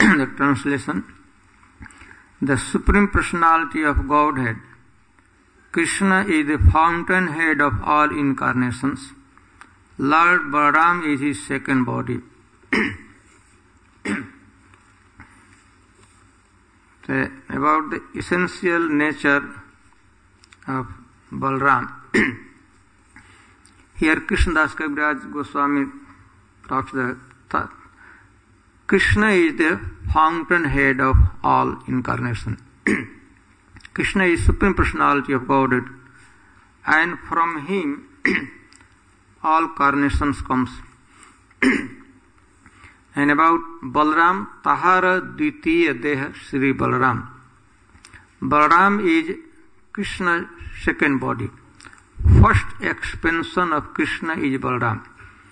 The translation: the Supreme Personality of Godhead, Krishna is the fountainhead of all incarnations. Lord Balaram is his second body. About the essential nature of Balaram. Here Krishnadas Kaviraj Goswami talks that Krishna is the fountainhead of all incarnation. Krishna is Supreme Personality of Godhead, and from him all carnations comes. And about Balaram, Tahara Dvitiya Deha Sri Balaram. Balaram is Krishna's second body. First expansion of Krishna is Balaram.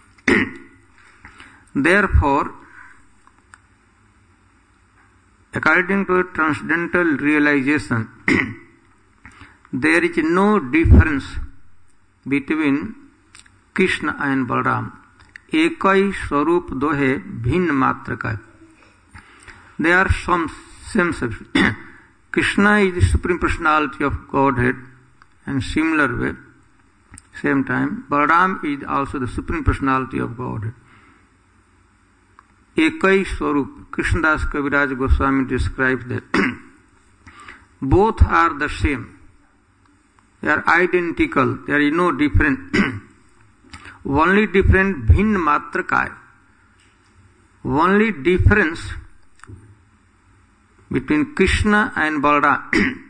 Therefore, according to transcendental realization, there is no difference between Krishna and Balaram. Ekai Swarup Dohe Bhin Matraka. They are some same substance. Krishna is the Supreme Personality of Godhead, and similar way, same time, Balaram is also the Supreme Personality of Godhead. Ekai Swarup, Krishnadas Kaviraj Goswami describes that both are the same. They are identical. There is no difference. Only different bhin matra kai. Only difference between Krishna and Balaram.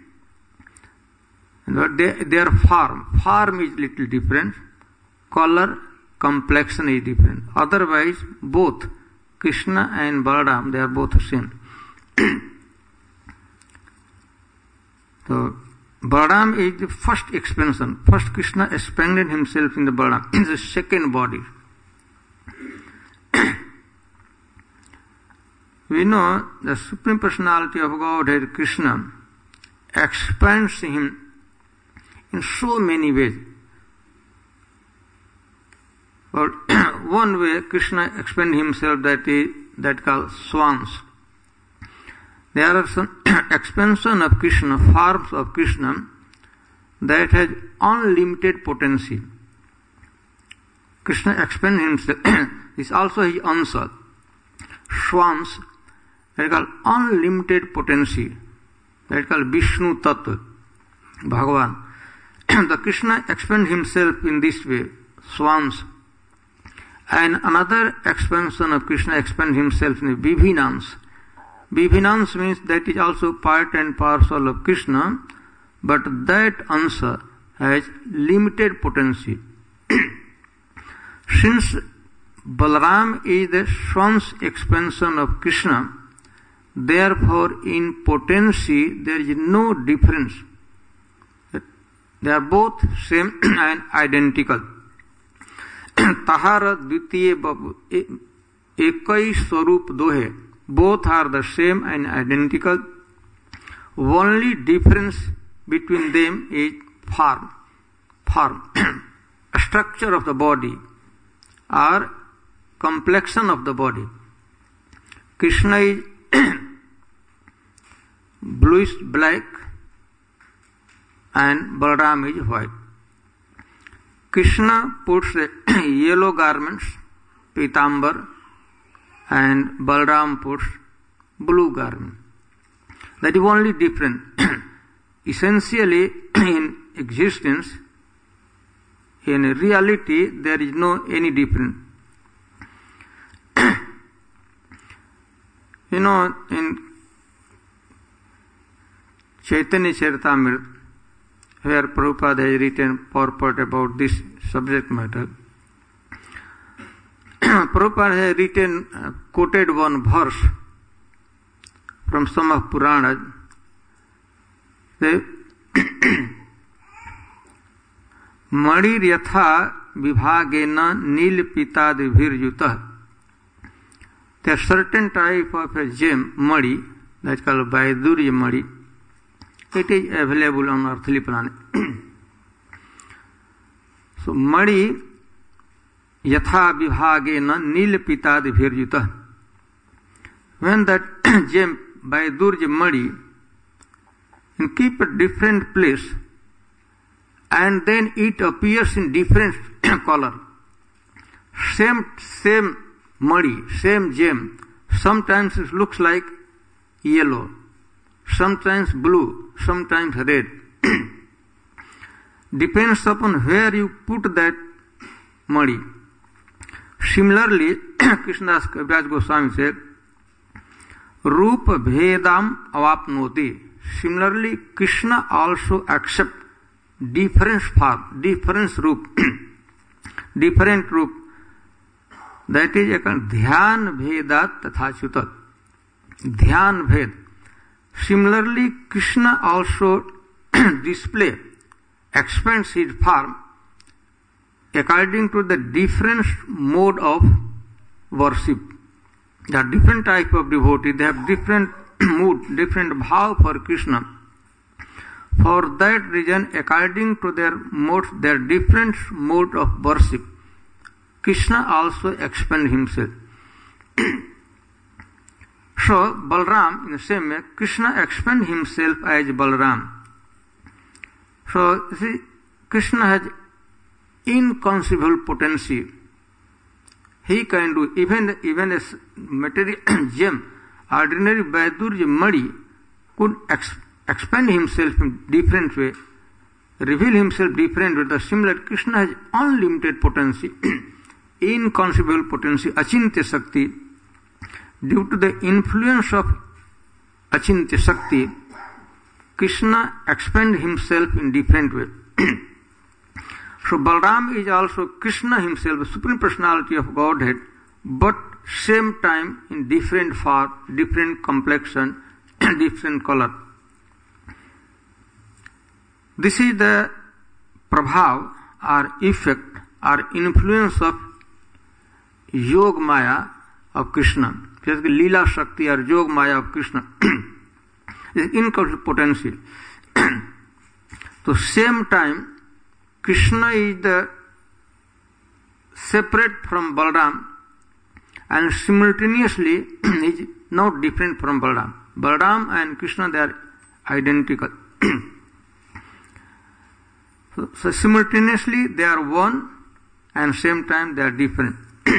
Their form is little different. Color, complexion is different. Otherwise, both Krishna and Balaram, they are both the same. So, Balaram is the first expansion. First Krishna expanded himself in the Balaram, in the second body. We know the Supreme Personality of Godhead, Krishna, expands him in so many ways. But one way Krishna expands himself that called swans. There are some expansion of Krishna, forms of Krishna that has unlimited potency. Krishna expands himself. This also his answer. Swans that are called unlimited potency. That is called Vishnu Tattva, Bhagavan. The Krishna expands himself in this way, swans. And another expansion of Krishna expands himself in Vibhinans. Vibhinans means that is also part and parcel of Krishna, but that answer has limited potency. Since Balaram is the swan's expansion of Krishna, therefore in potency there is no difference. They are both same and identical. Tahara Dvitiye Babu Ekai Swarup Dohe. Both are the same and identical. Only difference between them is form, structure of the body, or complexion of the body. Krishna is bluish black and Balaram is white. Krishna puts yellow garments, pitambar, and Balaram puts blue garment. That is only different. Essentially, in existence, in reality, there is no any difference. In Chaitanya Charitamrita, where Prabhupada has written purport about this subject matter, Prabhupada has written, quoted one verse from some of Puranas. Madir yatha vibhagena nil pitad virjutah. There are certain type of a gem, madi, that is called Vaidurya madi. It is available on earthly planet. So, madi yatha vibhagena nil pitad virjutah. when that gem by Durja Madi and keep a different place, and then it appears in different color. Same muddy, same gem, sometimes it looks like yellow, sometimes blue, sometimes red. Depends upon where you put that muddy. Similarly, Krishnadas Kaviraj Goswami said, Rupa Bhedam Avapnoti. Similarly, Krishna also accepts different form, different roop, different roop. That is a dhyan bhedat tathachutat. Dhyan bhed. Similarly, Krishna also expands his form according to the different mode of worship. There are different type of devotees, they have different mood, different bhav for Krishna. For that reason, according to their mode, their different mode of worship, Krishna also expands himself. So, Balram, in the same way, Krishna expands himself as Balram. So, see, Krishna has inconceivable potency. He can do even a material gem, ordinary Vaidurja Madi could expand himself in different way, reveal himself different way. The similar Krishna has unlimited potency, inconceivable potency, Achintya Shakti. Due to the influence of Achintya Shakti, Krishna expands himself in different way. So Balram is also Krishna himself, the Supreme Personality of Godhead, but same time in different form, different complexion, different color. This is the prabhav or effect or influence of Yog Maya of Krishna. Just Leela Shakti or Yog Maya of Krishna is inconceivable potency. So same time, Krishna is the separate from Balram and simultaneously is not different from Balram. Balram and Krishna, they are identical. So simultaneously they are one and same time they are different.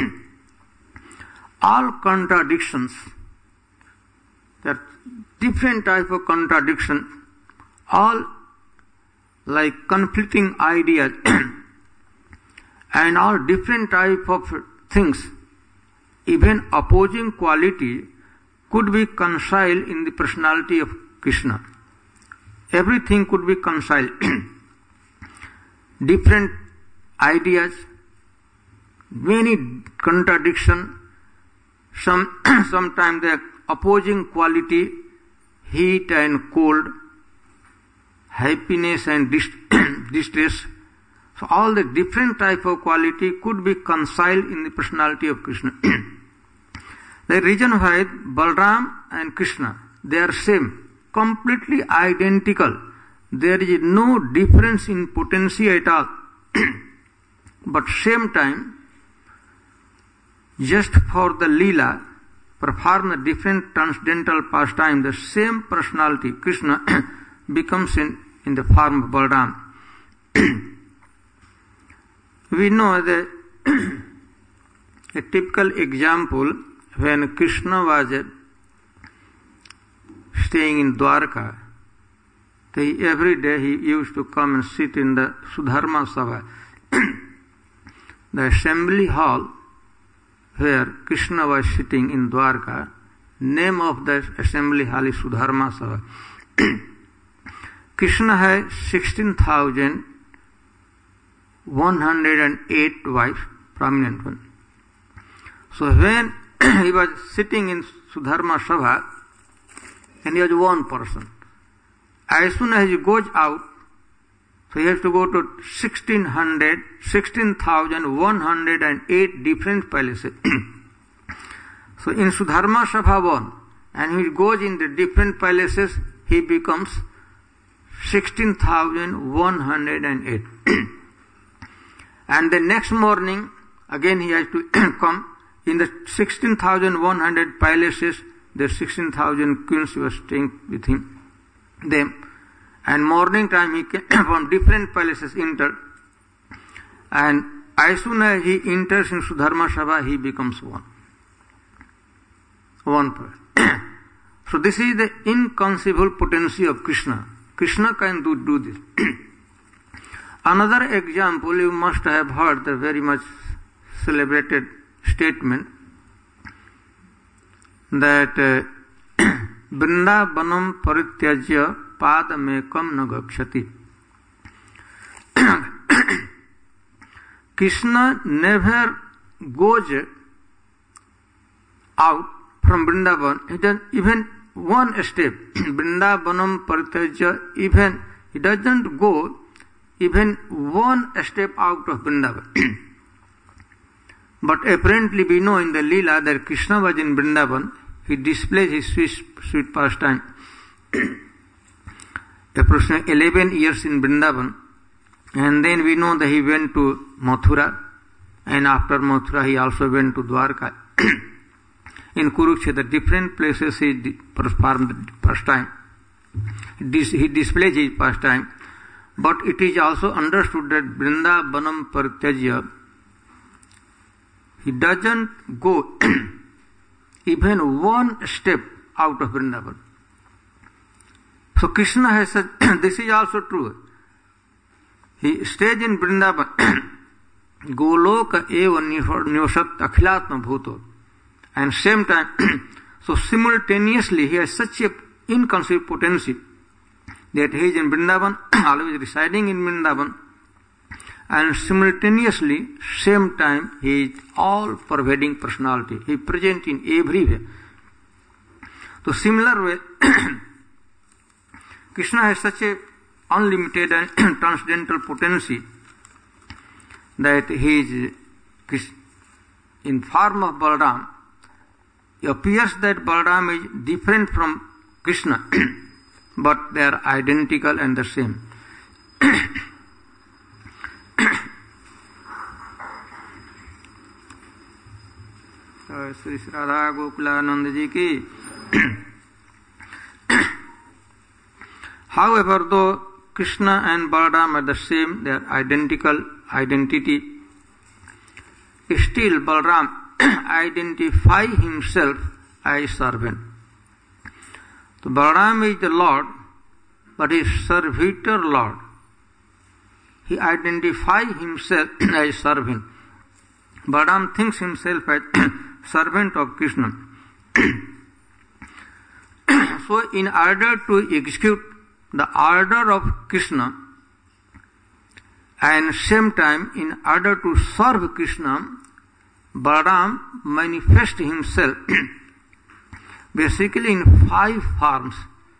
All contradictions, there are different type of contradiction, all like conflicting ideas and all different type of things, even opposing quality could be concealed in the personality of Krishna. Everything could be concealed. Different ideas, many contradiction, sometimes the opposing quality, heat and cold, happiness and distress. So all the different type of quality could be concealed in the personality of Krishna. The reason why Balram and Krishna, they are same, completely identical. There is no difference in potency at all. But same time, just for the Leela, perform a different transcendental pastime, the same personality, Krishna, becomes in the form of Balram. We know a typical example when Krishna was staying in Dwarka. Every day he used to come and sit in the Sudharma Sabha, the assembly hall where Krishna was sitting in Dwarka. Name of the assembly hall is Sudharma Sabha. Krishna had 16,108 wives, prominent one. So when he was sitting in Sudharma Sabha, and he was one person. As soon as he goes out, so he has to go to 16,108 different palaces. So in Sudharma Sabha one, and he goes in the different palaces, he becomes 16,108. And the next morning, again he has to come in the 16,100 palaces, their 16,000 queens were staying with them. And morning time he came from different palaces entered. And as soon as he enters into Dharma Sabha, he becomes one. One person. So this is the inconceivable potency of Krishna. Krishna can do this. Another example, you must have heard the very much celebrated statement that Vrindavanam parityajya padamekam na gakshati. Krishna never goes out from Vrindavan. He does even one step. Vrindavanam parityajya, even he doesn't go even one step out of Vrindavan. But apparently we know in the Leela that Krishna was in Vrindavan. He displays his sweet pastime. Approximately 11 years in Vrindavan. And then we know that he went to Mathura. And after Mathura he also went to Dwarka. In Kurukshetra, different places he performed pastime. He displays his pastime. But it is also understood that Vrindavanam parityajya, he doesn't go even one step out of Vrindavan. So Krishna has said, this is also true. He stays in Vrindavan, Goloka eva nyosat akhilatma bhuto. And same time, so simultaneously he has such a inconceivable potency that he is in Vrindavan, always residing in Vrindavan, and simultaneously, same time, he is all-pervading personality. He is present in everywhere. So similar way, Krishna has such a unlimited and transcendental potency that he is in form of Balaram. It appears that Balaram is different from Krishna, but they are identical and the same. Sri Radha Gokulananda ji ki. However, though Krishna and Balaram are the same, they are identical identity, still Balaram identifies himself as servant. So Balaram is the Lord, but he is servitor Lord. He identifies himself as servant. Balaram thinks himself as servant of Krishna. So in order to execute the order of Krishna, and same time in order to serve Krishna, Balaram manifests himself basically in 5 forms.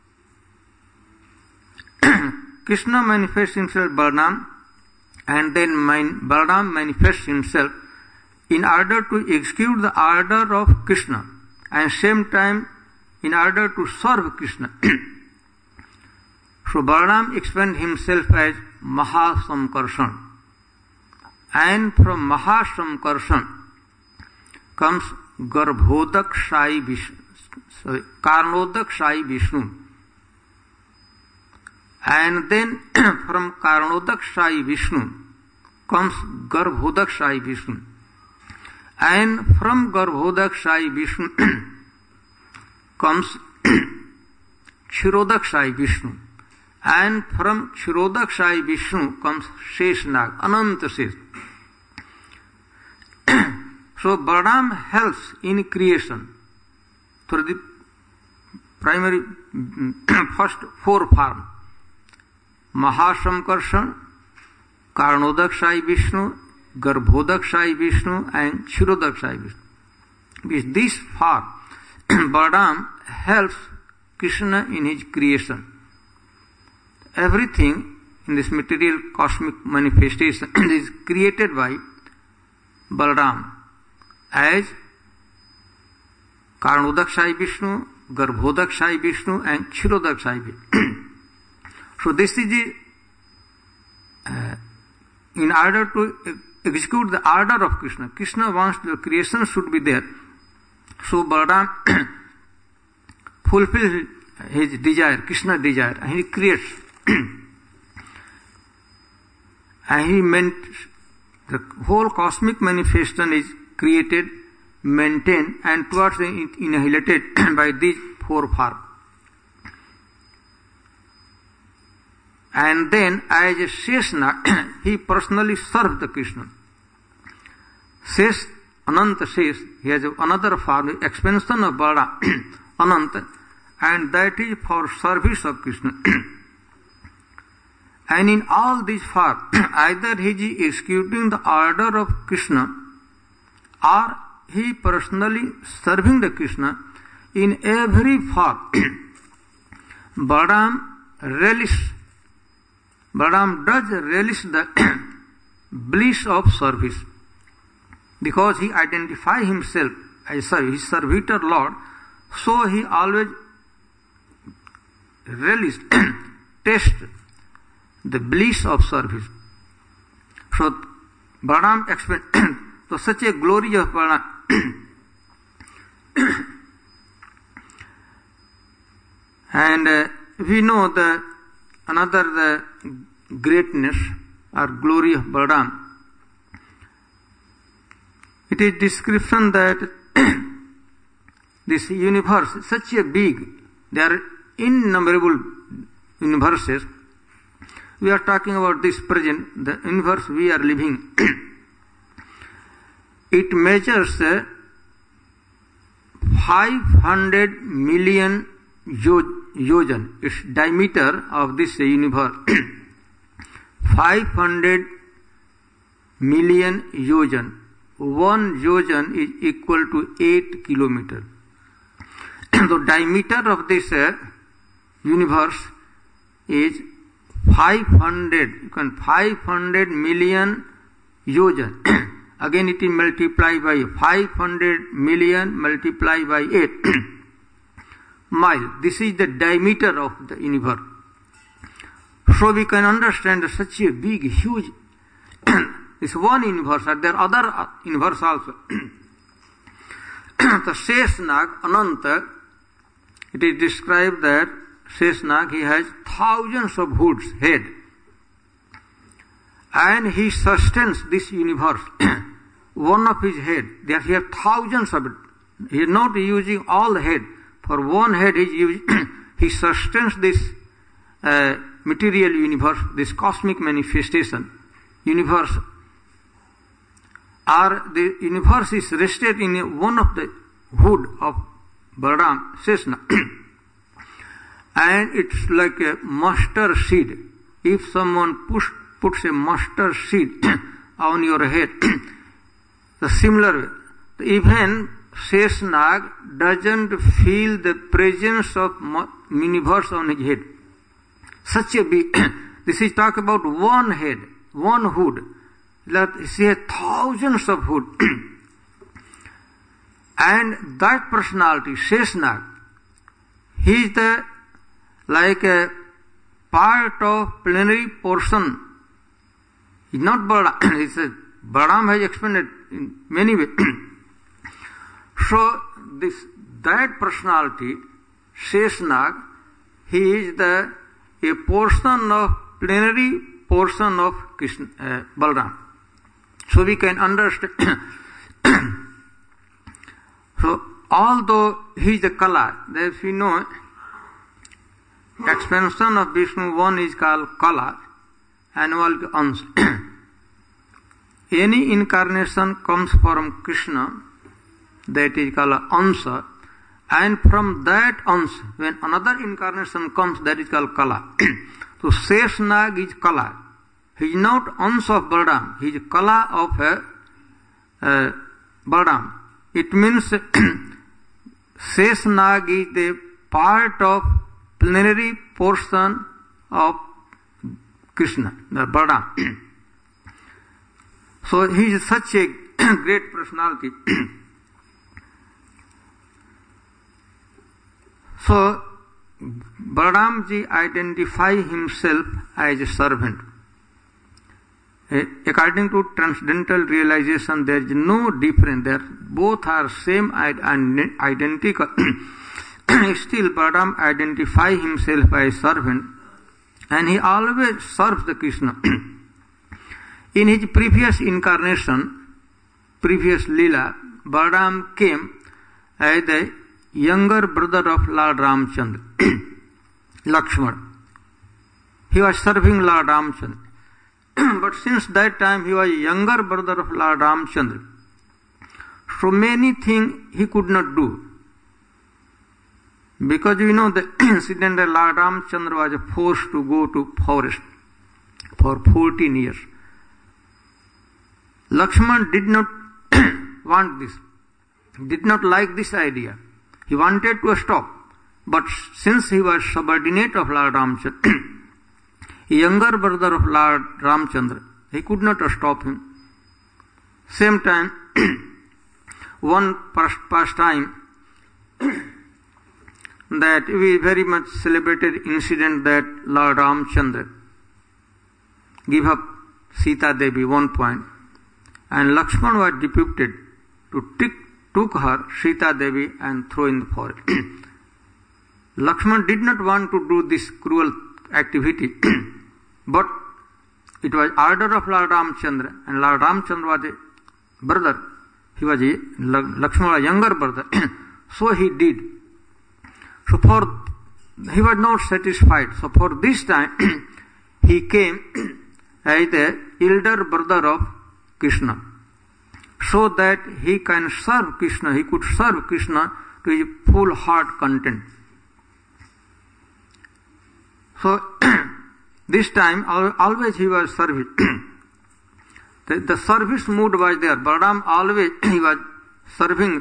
Krishna manifests himself Balaram, and then Balaram manifests himself in order to execute the order of Krishna, and same time in order to serve Krishna. So Balaram explained himself as Mahasamkarshan, and from Mahasamkarshan comes Garbhodak Sai Vishnu, Karnodak Sai Vishnu, and then from Karnodak Sai Vishnu comes Garbhodak Sai Vishnu, and from Garbhodak Sai Vishnu comes Kshirodak Sai Vishnu, and from Kshirodak Sai Vishnu comes Sheshnag, Ananta Shesh. So Balaram helps in creation through the primary first 4 forms: Mahasamkarshan, Karnodak Sai Vishnu, Garbhodak Sai Vishnu, and Kshirodak Sai Vishnu. With this form, Balaram helps Krishna in his creation. Everything in this material cosmic manifestation is created by Balaram as Karnodak Sai Vishnu, Garbhodak Sai Vishnu, and Kshirodak Sai Vishnu. So this is in order to execute the order of Krishna. Krishna wants the creation should be there. So Balaram fulfill his desire, Krishna's desire, and he creates. And he meant the whole cosmic manifestation is created, maintained, and towards annihilated by these four forms. And then, as a Sheshnag, he personally served the Krishna. Shesh, Ananta Shesh, he has another form, the expansion of Balaram, Ananta, and that is for service of Krishna. And in all these forms, either he is executing the order of Krishna, or he personally serving the Krishna. In every form, Balaram does relish the bliss of service, because he identifies himself as his servitor Lord, so he always relish, taste the bliss of service. So Balaram explains, so such a glory of Balaram. And we know the greatness or glory of Balaram. It is description that this universe is such a big, there are innumerable universes. We are talking about this present, the universe we are living. It measures 500 million yojan. Its diameter of this universe. 500 million yojan. 1 yojan is equal to 8 kilometers. The diameter of this universe is 500 million yojan. Again it is multiplied by 500 million multiplied by 8 mile. This is the diameter of the universe. So we can understand such a big, huge, this one universe, and there are other universe also. The Sheshnag, Ananta, it is described that Sheshnag, he has thousands of hoods, head. And he sustains this universe. One of his head, there he has thousands of it. He is not using all the head. For one head he sustains this material universe, this cosmic manifestation universe. Or the universe is rested in one of the hood of Balaram, Sheshnag. And it's like a mustard seed. If someone puts a mustard seed on your head, the similar way, even Sheshnag doesn't feel the presence of universe on his head. Such a big, this is talk about one head, one hood. Let's say thousands of hood. And that personality, Sheshnag, he is the, like a part of plenary portion. He's not Balaram. He said, Balaram has explained it in many ways. So that personality, Sheshnag, he is a portion of plenary portion of Krishna, Balaram. So we can understand. So although he is a Kala, as we know, expansion of Vishnu, one is called Kala, and one is Ansa. Any incarnation comes from Krishna, that is called Ansa, and from that Ansa, when another incarnation comes, that is called Kala. So Sheshnag is Kala. He is not Ansa of Balaram, he is Kala of Balaram. It means Sheshnag is the part of plenary portion of Krishna, the Balaram. So he is such a great personality. So Balaramji identifies himself as a servant. According to transcendental realization, there is no difference. Both are same and identical. Still, Balaram identifies himself as servant, and he always serves the Krishna. In his previous incarnation, previous Leela, Balaram came as the younger brother of Lord Ramchandra, Lakshmana. He was serving Lord Ramchandra. But since that time he was younger brother of Lord Ramchandra, so many things he could not do. Because we know the incident that Lord Ramchandra was forced to go to forest for 14 years. Lakshmana did not want this, did not like this idea. He wanted to stop. But since he was subordinate of Lord Ramchandra, younger brother of Lord Ramchandra, he could not stop him. Same time, one past time that we very much celebrated incident that Lord Ramchandra gave up Sita Devi one point, and Lakshmana was deputed to took her, Sita Devi, and throw in the forest. Lakshmana did not want to do this cruel activity, but it was order of Lord Ramchandra, and Lord Ramchandra was a brother. He was Lakshmana younger brother, so he did. So he was not satisfied. So for this time, he came as the elder brother of Krishna, so that he can serve Krishna. He could serve Krishna to his full heart content. So this time, always he was serving. The service mood was there. Balaram always he was serving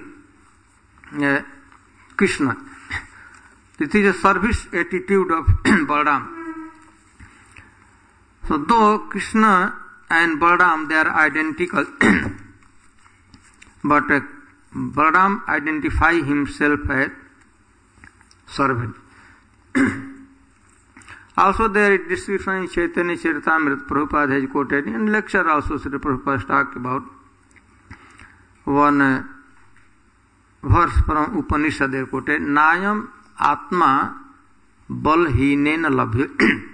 Krishna. This is a service attitude of Balaram. So though Krishna and Balaram, they are identical, but Balaram identifies himself as servant. Also there is description in Chaitanya Charitamrita, Prabhupada has quoted, in lecture also Sri Prabhupada talked about one verse from Upanishad they quoted, Nayam Atma Balhinena Labhya.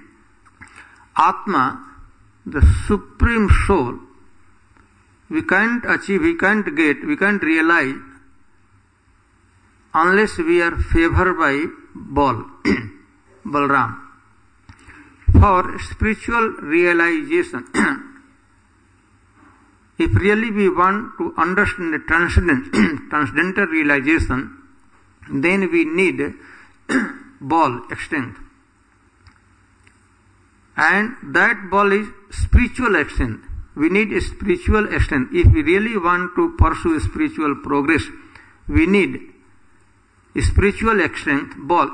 Atma, the supreme soul, we can't achieve, we can't get, we can't realize unless we are favored by Balaram. For spiritual realization, if really we want to understand the transcendental realization, then we need ball extent. And that ball is spiritual extent. We need a spiritual extent. If we really want to pursue spiritual progress, we need a spiritual extent, ball.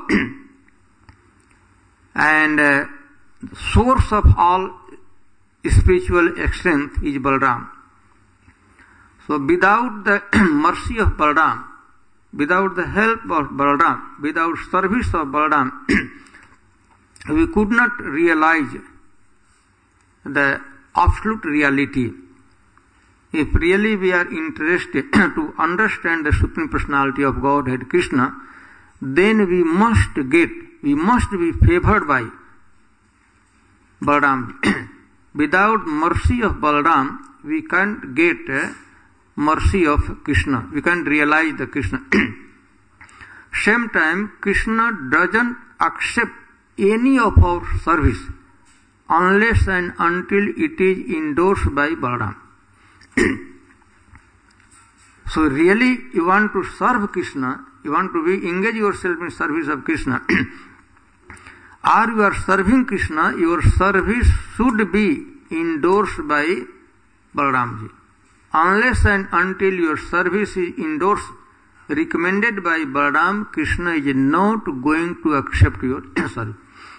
And source of all spiritual strength is Balaram. So without the mercy of Balaram, without the help of Balaram, without service of Balaram, we could not realize the absolute reality. If really we are interested to understand the Supreme Personality of Godhead Krishna, then we must be favored by Balaram. Without mercy of Balaram, we can't get mercy of Krishna. We can't realize the Krishna. Same time, Krishna doesn't accept any of our service unless and until it is endorsed by Balaram. So really, you want to serve Krishna, you want to engage yourself in service of Krishna, or you are serving Krishna, your service should be endorsed by Balaramji. Unless and until your service is endorsed, recommended by Balaram, Krishna is not going to accept your service.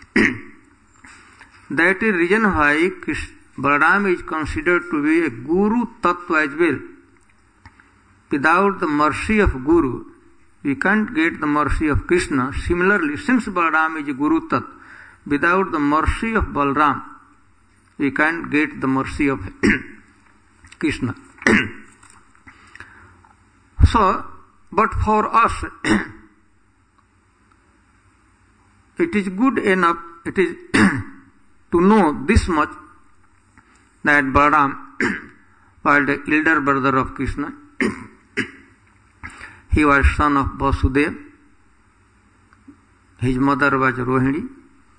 That is reason why Balaram is considered to be a Guru Tattva as well. Without the mercy of Guru, we can't get the mercy of Krishna. Similarly, since Balaram is a Guru Tattva, without the mercy of Balaram, we can't get the mercy of Krishna. So, but for us, it is good enough, it is to know this much, that Balaram was the elder brother of Krishna. He was son of Vasudeva. His mother was Rohini.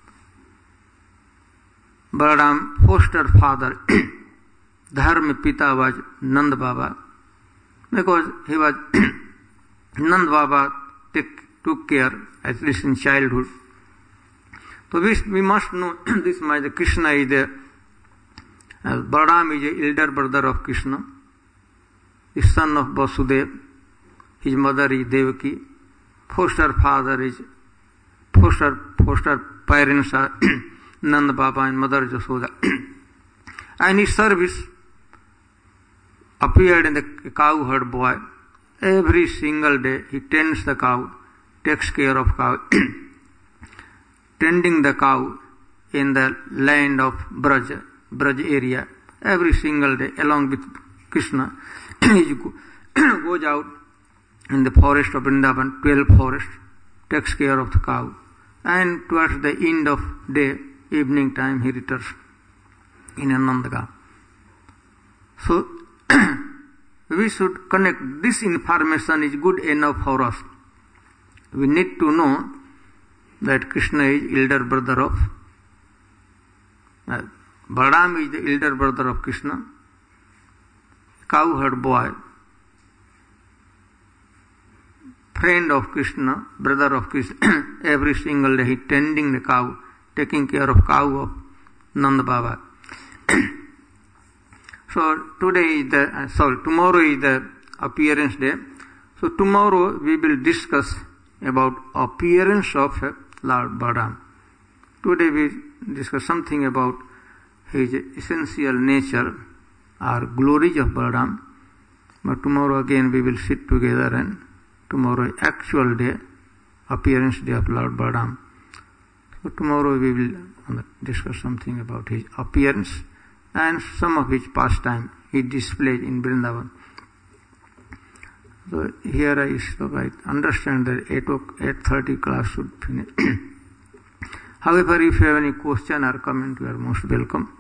Balaram foster father, Dharma Pita, was Nand Baba, because he was Nand Baba took care, at least in childhood. So we must know this much. Krishna is the Balaram is the elder brother of Krishna, the son of Vasudeva. His mother is Devaki. Foster parents are Nand Baba and Mother Jasoda. And his service appeared in the cowherd boy. Every single day he tends the cow, takes care of cow, tending the cow in the land of Braj area. Every single day, along with Krishna, he goes out in the forest of Vrindavan, 12 forests, takes care of the cow. And towards the end of day, evening time, he returns in Anandagam. So, we should connect. This information is good enough for us. We need to know that Krishna is elder brother of Balaram is the elder brother of Krishna, cowherd boy, friend of Krishna, brother of Krishna. Every single day he tending the cow, taking care of cow of Nand Baba. So tomorrow is the appearance day. So tomorrow we will discuss about appearance of Lord Balaram. Today we discuss something about his essential nature or glories of Balaram. But tomorrow again we will sit together, and tomorrow actual day, appearance day of Lord Balaram. So tomorrow we will discuss something about his appearance and some of his pastime he displayed in Vrindavan. So here I stop. I understand that 8:30 class should finish. However, if you have any question or comment, you are most welcome.